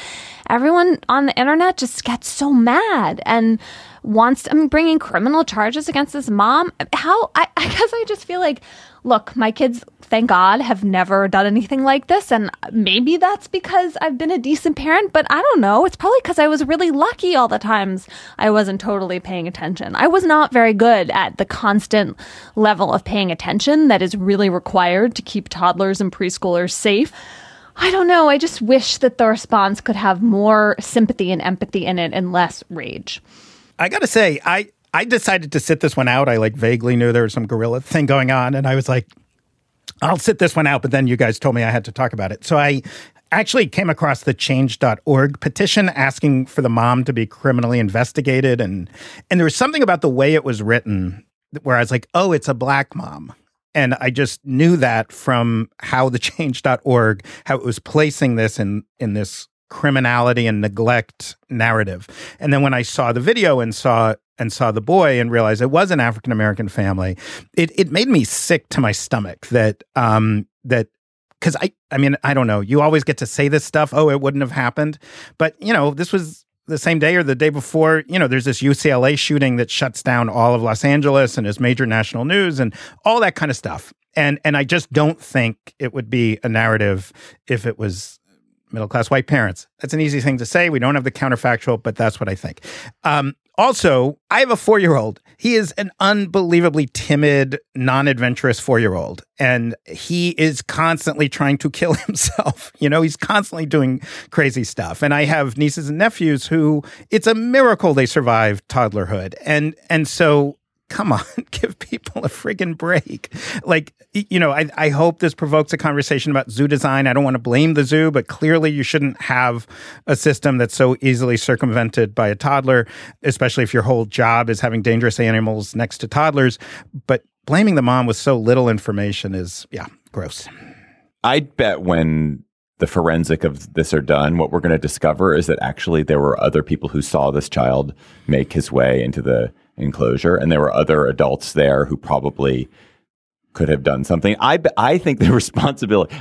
everyone on the internet just gets so mad and wants to, bringing criminal charges against this mom. I guess I just feel like, look, my kids, thank God, have never done anything like this. And maybe that's because I've been a decent parent, but I don't know. It's probably because I was really lucky all the times I wasn't totally paying attention. I was not very good at the constant level of paying attention that is really required to keep toddlers and preschoolers safe. I don't know. I just wish that the response could have more sympathy and empathy in it and less rage. I got to say, I decided to sit this one out. I vaguely knew there was some guerrilla thing going on. And I was like, I'll sit this one out. But then you guys told me I had to talk about it. So I actually came across the change.org petition asking for the mom to be criminally investigated. And there was something about the way it was written where I was like, oh, it's a black mom. And I just knew that from how the change.org, how it was placing this in this criminality and neglect narrative. And then when I saw the video and saw the boy and realized it was an African-American family, it made me sick to my stomach that because I mean, I don't know, you always get to say this stuff, oh, it wouldn't have happened. But, this was the same day or the day before, there's this UCLA shooting that shuts down all of Los Angeles and is major national news and all that kind of stuff. And I just don't think it would be a narrative if it was middle-class white parents. That's an easy thing to say. We don't have the counterfactual, but that's what I think. Also, I have a 4-year-old. He is an unbelievably timid, non-adventurous 4-year-old. And he is constantly trying to kill himself. He's constantly doing crazy stuff. And I have nieces and nephews who, it's a miracle they survived toddlerhood. And so, come on, give people a friggin' break. I hope this provokes a conversation about zoo design. I don't want to blame the zoo, but clearly you shouldn't have a system that's so easily circumvented by a toddler, especially if your whole job is having dangerous animals next to toddlers. But blaming the mom with so little information is, gross. I bet when the forensic of this are done, what we're going to discover is that actually there were other people who saw this child make his way into the enclosure, and there were other adults there who probably could have done something. I think the responsibility,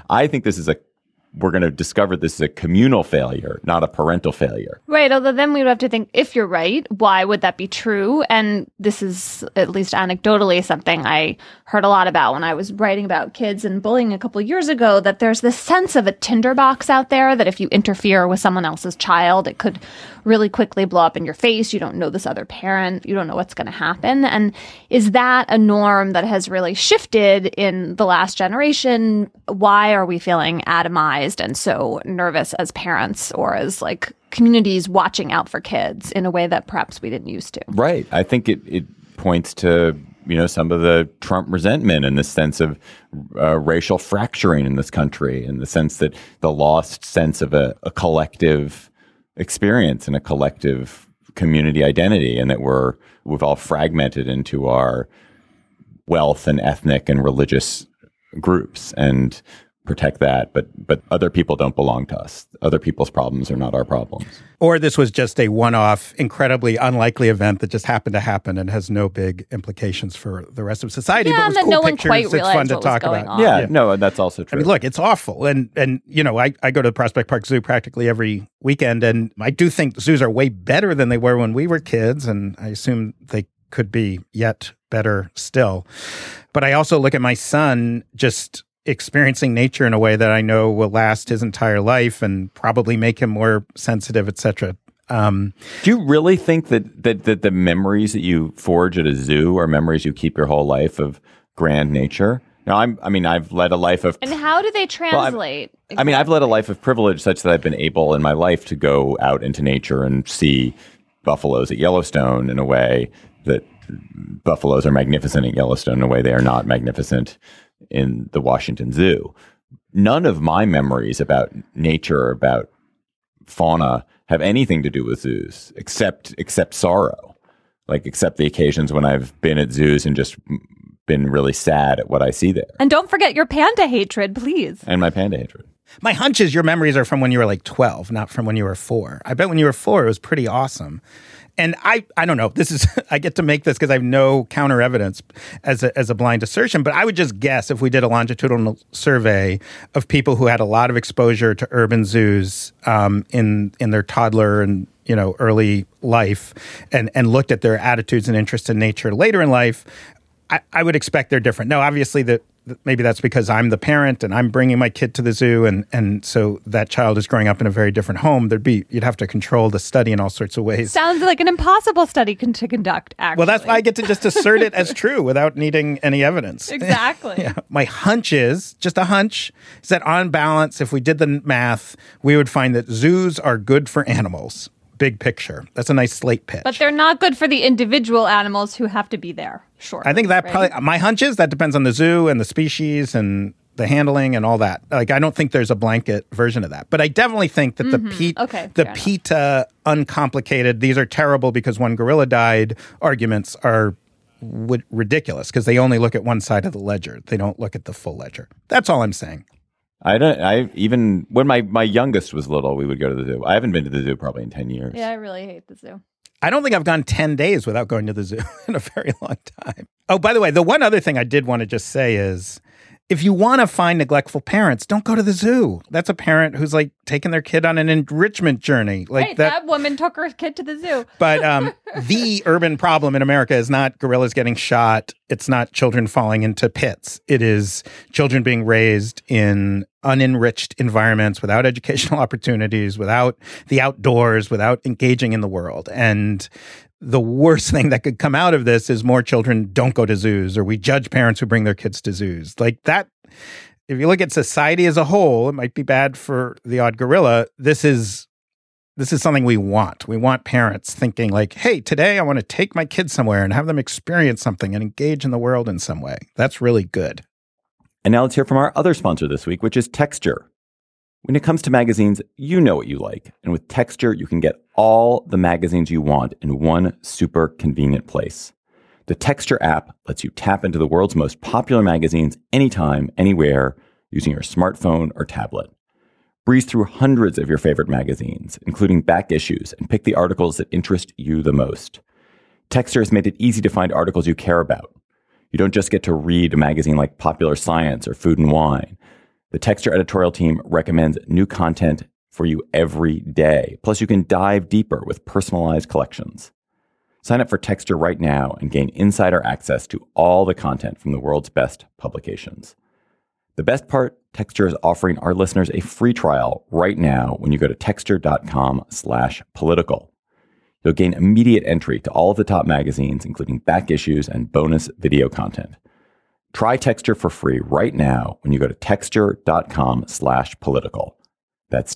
we're going to discover this is a communal failure, not a parental failure. Right, although then we would have to think, if you're right, why would that be true? And this is, at least anecdotally, something I heard a lot about when I was writing about kids and bullying a couple of years ago, that there's this sense of a tinderbox out there that if you interfere with someone else's child, it could really quickly blow up in your face. You don't know this other parent. You don't know what's going to happen. And is that a norm that has really shifted in the last generation? Why are we feeling atomized and so nervous as parents or as communities watching out for kids in a way that perhaps we didn't used to? Right. I think it points to, some of the Trump resentment and the sense of racial fracturing in this country, in the sense that the lost sense of a collective experience and a collective community identity, and that we've all fragmented into our wealth and ethnic and religious groups, and protect that, but other people don't belong to us. Other people's problems are not our problems. Or this was just a one-off, incredibly unlikely event that just happened to happen and has no big implications for the rest of society. Yeah, but it was that cool no one pictures. quite It's realized fun to what talk was going about. on. Yeah, no, that's also true. I mean, look, it's awful. And I go to the Prospect Park Zoo practically every weekend, and I do think zoos are way better than they were when we were kids, and I assume they could be yet better still. But I also look at my son just experiencing nature in a way that I know will last his entire life and probably make him more sensitive, etc. Do you really think that the memories that you forge at a zoo are memories you keep your whole life of grand nature? Now, I've led a life of... And how do they translate? Well, I've led a life of privilege such that I've been able in my life to go out into nature and see buffaloes at Yellowstone in a way that buffaloes are magnificent at Yellowstone in a way they are not magnificent in the Washington Zoo. None of my memories about nature or about fauna have anything to do with zoos except sorrow, except the occasions when I've been at zoos and just been really sad at what I see there. And don't forget your panda hatred, please. And my panda hatred. My hunch is your memories are from when you were 12, not from when you were 4. I bet when you were 4, it was pretty awesome. And I don't know. This is I get to make this because I have no counter evidence as a blind assertion. But I would just guess if we did a longitudinal survey of people who had a lot of exposure to urban zoos in their toddler and early life, and looked at their attitudes and interest in nature later in life, I would expect they're different. Now, obviously, maybe that's because I'm the parent and I'm bringing my kid to the zoo, and so that child is growing up in a very different home. You'd have to control the study in all sorts of ways. Sounds like an impossible study to conduct, actually. Well, that's why I get to just assert it as true without needing any evidence. Exactly. Yeah. My hunch is, just a hunch, is that on balance, if we did the math, we would find that zoos are good for animals. Big picture. That's a nice slate pitch. But they're not good for the individual animals who have to be there. Sure. I think that probably, my hunch is that depends on the zoo and the species and the handling and all that. Like, I don't think there's a blanket version of that. But I definitely think that the PETA uncomplicated, these are terrible because one gorilla died arguments are ridiculous because they only look at one side of the ledger. They don't look at the full ledger. That's all I'm saying. Even when my youngest was little, we would go to the zoo. I haven't been to the zoo probably in 10 years. Yeah, I really hate the zoo. I don't think I've gone 10 days without going to the zoo in a very long time. Oh, by the way, the one other thing I did want to just say is, if you want to find neglectful parents, don't go to the zoo. That's a parent who's like taking their kid on an enrichment journey. Like that woman took her kid to the zoo. But the urban problem in America is not gorillas getting shot. It's not children falling into pits. It is children being raised in unenriched environments without educational opportunities, without the outdoors, without engaging in the world. And the worst thing that could come out of this is more children don't go to zoos, or we judge parents who bring their kids to zoos. Like that, if you look at society as a whole, it might be bad for the odd gorilla. This is something we want. We want parents thinking like, hey, today I want to take my kids somewhere and have them experience something and engage in the world in some way. That's really good. And now let's hear from our other sponsor this week, which is Texture. When it comes to magazines, you know what you like. And with Texture, you can get all the magazines you want in one super convenient place. The Texture app lets you tap into the world's most popular magazines anytime, anywhere, using your smartphone or tablet. Breeze through hundreds of your favorite magazines, including back issues, and pick the articles that interest you the most. Texture has made it easy to find articles you care about. You don't just get to read a magazine like Popular Science or Food and Wine. The Texture editorial team recommends new content for you every day. Plus, you can dive deeper with personalized collections. Sign up for Texture right now and gain insider access to all the content from the world's best publications. The best part, Texture is offering our listeners a free trial right now when you go to texture.com/political. You'll gain immediate entry to all of the top magazines, including back issues and bonus video content. Try Texture for free right now when you go to texture.com/political. That's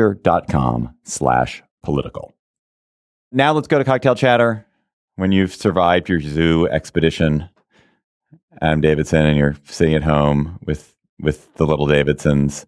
texture.com/political. Now let's go to Cocktail Chatter. When you've survived your zoo expedition, Adam Davidson, and you're sitting at home with the little Davidsons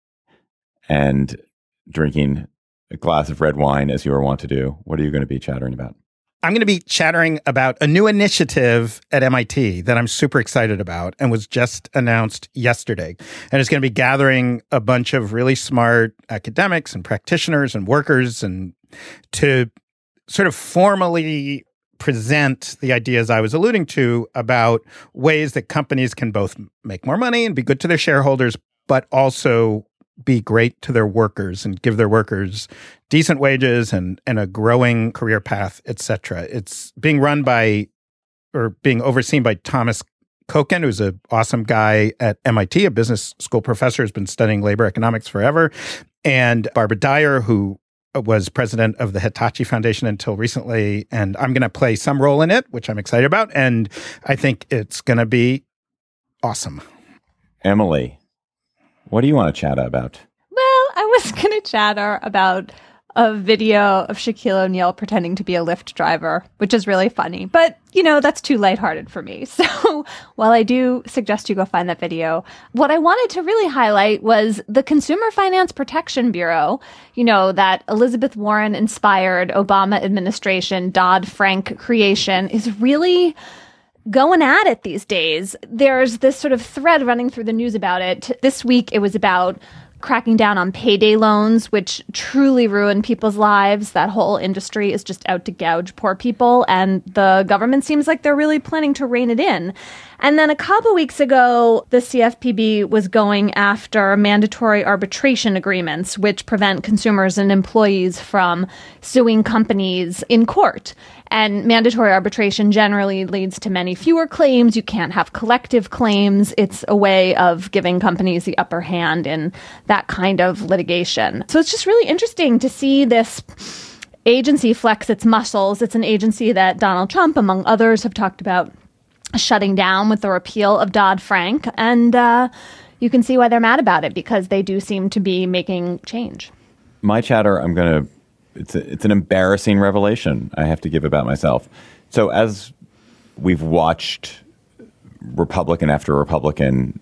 and drinking a glass of red wine as you are wont to do, what are you going to be chattering about? I'm going to be chattering about a new initiative at MIT that I'm super excited about and was just announced yesterday. And it's going to be gathering a bunch of really smart academics and practitioners and workers and to sort of formally present the ideas I was alluding to about ways that companies can both make more money and be good to their shareholders, but also be great to their workers and give their workers decent wages and a growing career path, et cetera. It's being run by, or being overseen by, Thomas Koken, who's an awesome guy at MIT, a business school professor who's been studying labor economics forever, and Barbara Dyer, who was president of the Hitachi Foundation until recently. And I'm going to play some role in it, which I'm excited about. And I think it's going to be awesome. Emily, what do you want to chat about? Well, I was going to chatter about a video of Shaquille O'Neal pretending to be a Lyft driver, which is really funny. But, that's too lighthearted for me. So while I do suggest you go find that video, what I wanted to really highlight was the Consumer Finance Protection Bureau, that Elizabeth Warren inspired Obama administration, Dodd-Frank creation, is really going at it these days. There's this sort of thread running through the news about it. This week, it was about cracking down on payday loans, which truly ruin people's lives. That whole industry is just out to gouge poor people, and the government seems like they're really planning to rein it in. And then a couple weeks ago, the CFPB was going after mandatory arbitration agreements, which prevent consumers and employees from suing companies in court. And mandatory arbitration generally leads to many fewer claims. You can't have collective claims. It's a way of giving companies the upper hand in that kind of litigation. So it's just really interesting to see this agency flex its muscles. It's an agency that Donald Trump, among others, have talked about shutting down with the repeal of Dodd-Frank. And you can see why they're mad about it, because they do seem to be making change. My chatter, it's an embarrassing revelation I have to give about myself. So as we've watched Republican after Republican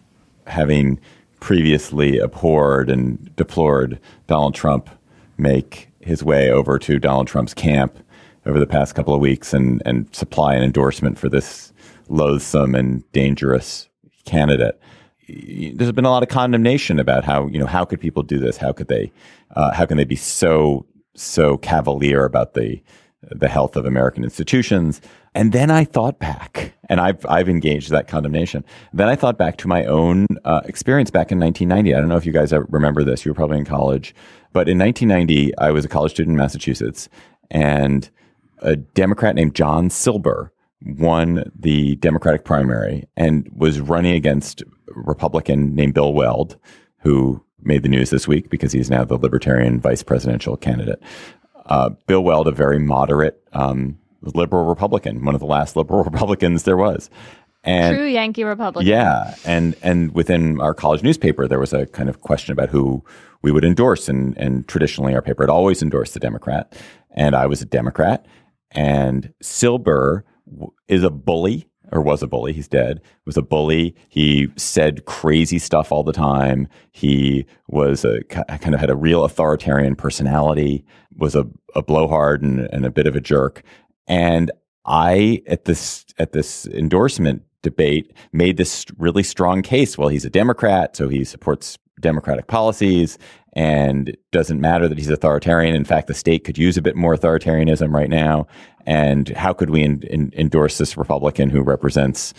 having previously abhorred and deplored Donald Trump make his way over to Donald Trump's camp over the past couple of weeks and supply an endorsement for this loathsome and dangerous candidate, there's been a lot of condemnation about how could people do this? How can they be so cavalier about the health of American institutions? And then I thought back, and I've engaged that condemnation. Then I thought back to my own experience back in 1990. I don't know if you guys remember this. You were probably in college. But in 1990, I was a college student in Massachusetts, and a Democrat named John Silber won the Democratic primary and was running against a Republican named Bill Weld, who made the news this week because he's now the Libertarian vice presidential candidate. Bill Weld, a very moderate liberal Republican, one of the last liberal Republicans there was. And true Yankee Republican. Yeah. And within our college newspaper, there was a kind of question about who we would endorse. And traditionally, our paper had always endorsed the Democrat. And I was a Democrat. And Silber is a bully, or was a bully. He's dead. Was a bully. He said crazy stuff all the time. He was kind of had a real authoritarian personality, was a blowhard and a bit of a jerk. And I, at this endorsement debate, made this really strong case. Well, he's a Democrat, so he supports Democratic policies, and it doesn't matter that he's authoritarian. In fact, the state could use a bit more authoritarianism right now. And how could we endorse this Republican who represents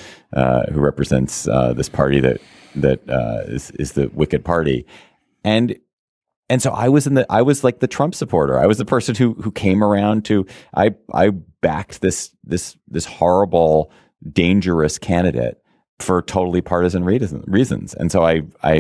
this party that is the wicked party? And so I was like the Trump supporter. I was the person who came around to I backed this horrible, dangerous candidate for totally partisan reasons. And so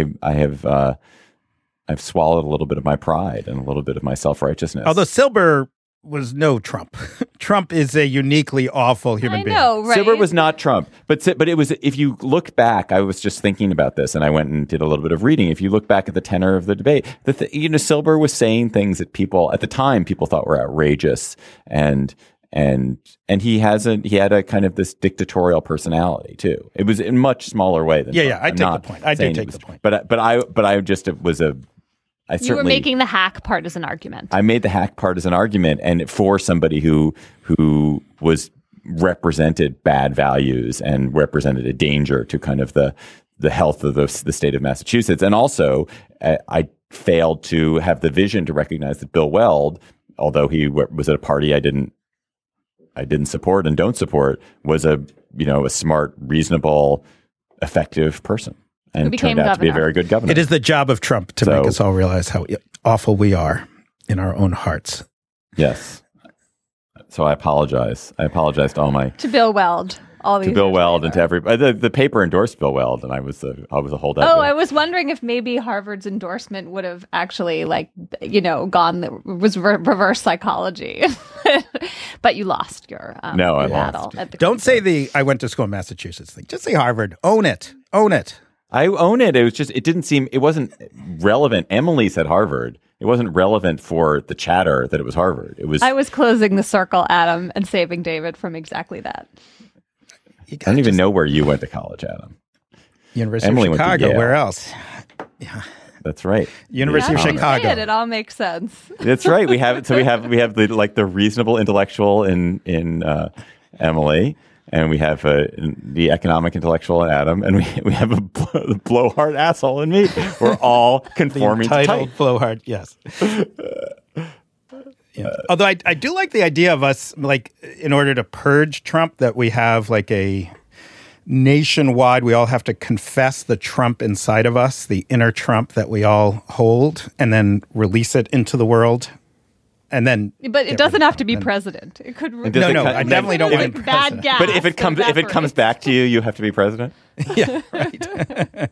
I've swallowed a little bit of my pride and a little bit of my self-righteousness. Although Silber was no Trump. Trump is a uniquely awful human being. I know, right? Silber was not Trump. But it was, if you look back, I was just thinking about this and I went and did a little bit of reading. If you look back at the tenor of the debate, Silber was saying things that people at the time thought were outrageous, and he had a kind of this dictatorial personality too. It was in a much smaller way than Trump. I take the point. I do take the point. But I just was a. You were making the hack partisan argument. I made the hack partisan argument, and for somebody who was represented bad values and represented a danger to kind of the health of the state of Massachusetts, and also I failed to have the vision to recognize that Bill Weld, although he was at a party I didn't support and don't support, was a smart, reasonable, effective person. And turned out to be a very good governor. It is the job of Trump to make us all realize how awful we are in our own hearts. Yes. So I apologize. I apologize to all my... To Bill Weld. To Bill Weld and to everybody. The paper endorsed Bill Weld, and I was a holdout. Oh, I was wondering if maybe Harvard's endorsement would have actually, was reverse psychology. But you lost your battle. Don't say I went to school in Massachusetts thing. Just say Harvard. Own it. Own it. I own it. It was just, it wasn't relevant. Emily said Harvard. It wasn't relevant for the chatter that it was Harvard. I was closing the circle, Adam, and saving David from exactly that. I don't even know where you went to college, Adam. Emily of Chicago. Where else? Yeah. That's right. University of Chicago. It all makes sense. That's right. We have the reasonable intellectual in Emily. and we have the economic intellectual in Adam, and we have the blowhard asshole in me. We're all conforming to type. Blowhard, yes. Yeah. Although I do like the idea of us, like, in order to purge Trump, that we have like a nationwide, we all have to confess the Trump inside of us, the inner Trump that we all hold, and then release it into the world. And then, but it doesn't have to be president. It could. I definitely don't want bad gas. But if it comes back to you, you have to be president. Yeah, right.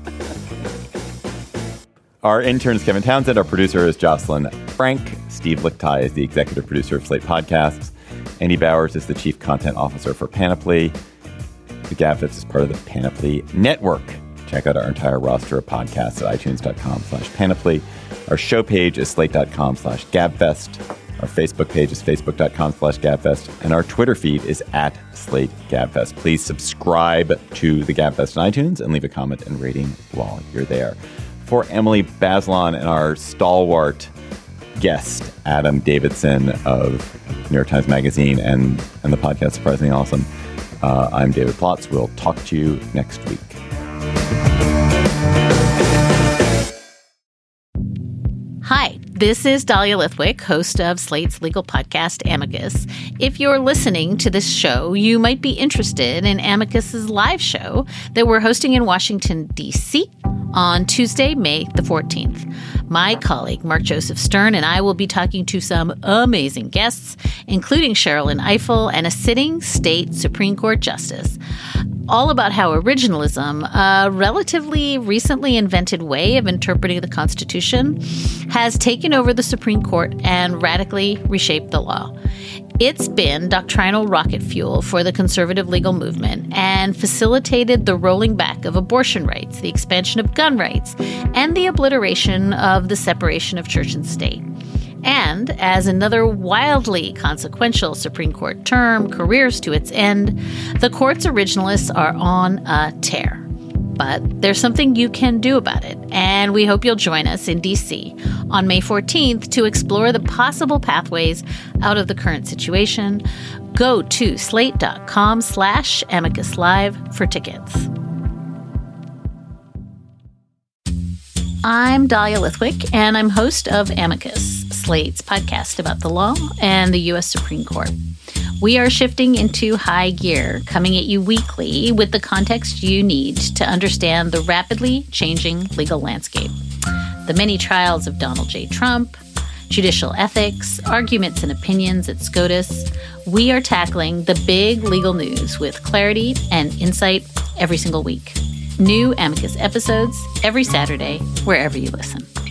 Our intern is Kevin Townsend. Our producer is Jocelyn Frank. Steve Lichtai is the executive producer of Slate Podcasts. Andy Bowers is the chief content officer for Panoply. The Gabfest is part of the Panoply Network. Check out our entire roster of podcasts at itunes.com/Panoply. Our show page is slate.com/Gabfest. Our Facebook page is facebook.com/Gabfest. And our Twitter feed is @SlateGabfest. Please subscribe to the Gabfest on iTunes and leave a comment and rating while you're there. For Emily Bazelon and our stalwart guest, Adam Davidson of New York Times Magazine and the podcast Surprisingly Awesome, I'm David Plotz. We'll talk to you next week. Hi, this is Dahlia Lithwick, host of Slate's legal podcast, Amicus. If you're listening to this show, you might be interested in Amicus's live show that we're hosting in Washington, D.C. on Tuesday, May the 14th. My colleague, Mark Joseph Stern, and I will be talking to some amazing guests, including Sherrilyn Ifill and a sitting state Supreme Court justice, all about how originalism, a relatively recently invented way of interpreting the Constitution, has taken over the Supreme Court and radically reshaped the law. It's been doctrinal rocket fuel for the conservative legal movement and facilitated the rolling back of abortion rights, the expansion of gun rights, and the obliteration of the separation of church and state. And as another wildly consequential Supreme Court term careers to its end, the court's originalists are on a tear. But there's something you can do about it, and we hope you'll join us in D.C. on May 14th to explore the possible pathways out of the current situation. Go to slate.com/Amicus Live for tickets. I'm Dahlia Lithwick, and I'm host of Amicus, Slate's podcast about the law and the U.S. Supreme Court. We are shifting into high gear, coming at you weekly with the context you need to understand the rapidly changing legal landscape. The many trials of Donald J. Trump, judicial ethics, arguments and opinions at SCOTUS. We are tackling the big legal news with clarity and insight every single week. New Amicus episodes every Saturday, wherever you listen.